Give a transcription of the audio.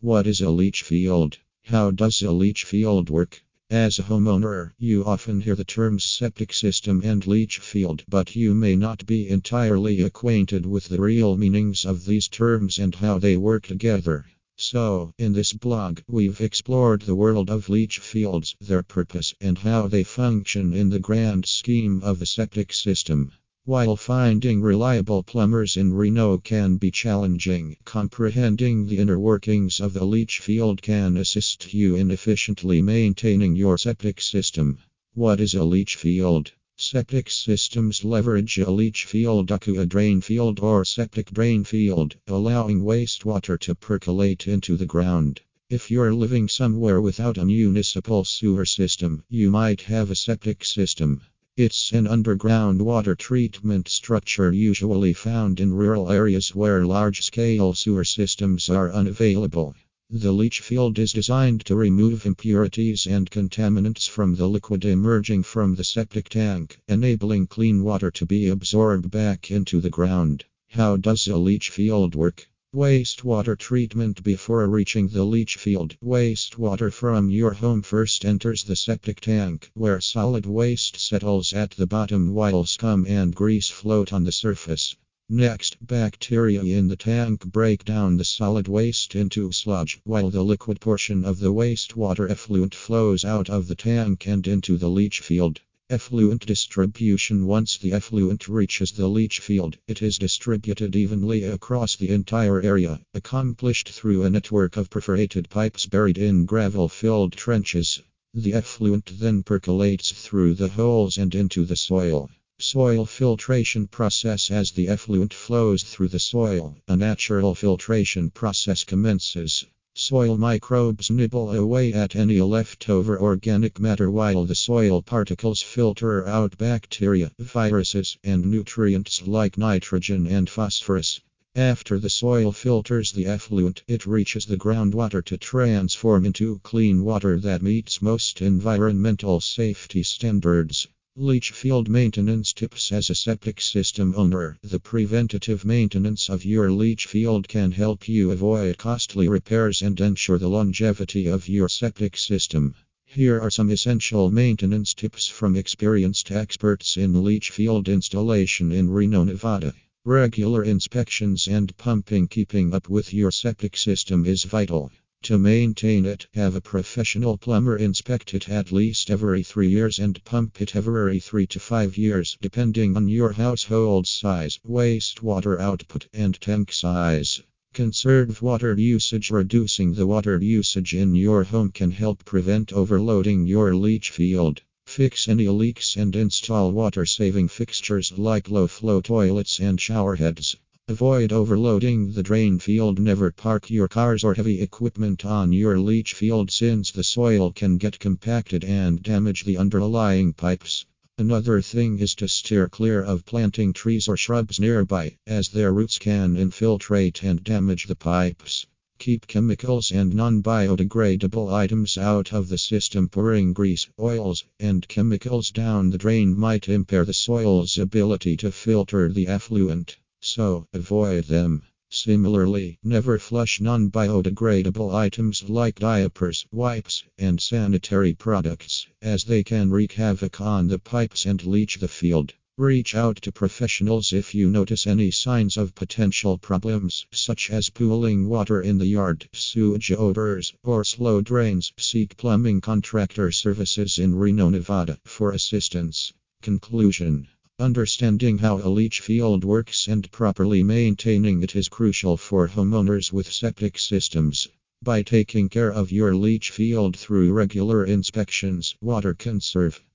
What is a leach field? How does a leach field work? As a homeowner, you often hear the terms septic system and leach field, but you may not be entirely acquainted with the real meanings of these terms and how they work together. So, in this blog, we've explored the world of leach fields, their purpose, and how they function in the grand scheme of the septic system. While finding reliable plumbers in Reno can be challenging, comprehending the inner workings of the leach field can assist you in efficiently maintaining your septic system. What is a leach field? Septic systems leverage a leach field, a drain field, or septic drain field, allowing wastewater to percolate into the ground. If you're living somewhere without a municipal sewer system, you might have a septic system. It's an underground water treatment structure usually found in rural areas where large-scale sewer systems are unavailable. The leach field is designed to remove impurities and contaminants from the liquid emerging from the septic tank, enabling clean water to be absorbed back into the ground. How does a leach field work? Wastewater treatment. Before reaching the leach field, wastewater from your home first enters the septic tank, where solid waste settles at the bottom while scum and grease float on the surface. Next, bacteria in the tank break down the solid waste into sludge, while the liquid portion of the wastewater effluent flows out of the tank and into the leach field. Effluent distribution. Once the effluent reaches the leach field, it is distributed evenly across the entire area, accomplished through a network of perforated pipes buried in gravel-filled trenches. The effluent then percolates through the holes and into the soil. Soil filtration process. As the effluent flows through the soil, a natural filtration process commences. Soil microbes nibble away at any leftover organic matter while the soil particles filter out bacteria, viruses, and nutrients like nitrogen and phosphorus. After the soil filters the effluent, it reaches the groundwater to transform into clean water that meets most environmental safety standards. Leach field maintenance tips. As a septic system owner, the preventative maintenance of your leach field can help you avoid costly repairs and ensure the longevity of your septic system. Here are some essential maintenance tips from experienced experts in leach field installation in Reno, Nevada. Regular inspections and pumping. Keeping up with your septic system is vital. To maintain it, have a professional plumber inspect it at least every 3 years and pump it every 3 to 5 years, depending on your household size, wastewater output, and tank size. Conserve water usage. Reducing the water usage in your home can help prevent overloading your leach field. Fix any leaks and install water-saving fixtures like low-flow toilets and shower heads. Avoid overloading the drain field. Never park your cars or heavy equipment on your leach field since the soil can get compacted and damage the underlying pipes. Another thing is to steer clear of planting trees or shrubs nearby, as their roots can infiltrate and damage the pipes. Keep chemicals and non-biodegradable items out of the system. Pouring grease, oils, and chemicals down the drain might impair the soil's ability to filter the effluent, so avoid them. Similarly, never flush non-biodegradable items like diapers, wipes, and sanitary products, as they can wreak havoc on the pipes and leach the field. Reach out to professionals if you notice any signs of potential problems, such as pooling water in the yard, sewage odors, or slow drains. Seek plumbing contractor services in Reno, Nevada for assistance. Conclusion: understanding how a leach field works and properly maintaining it is crucial for homeowners with septic systems. By taking care of your leach field through regular inspections, water conserve,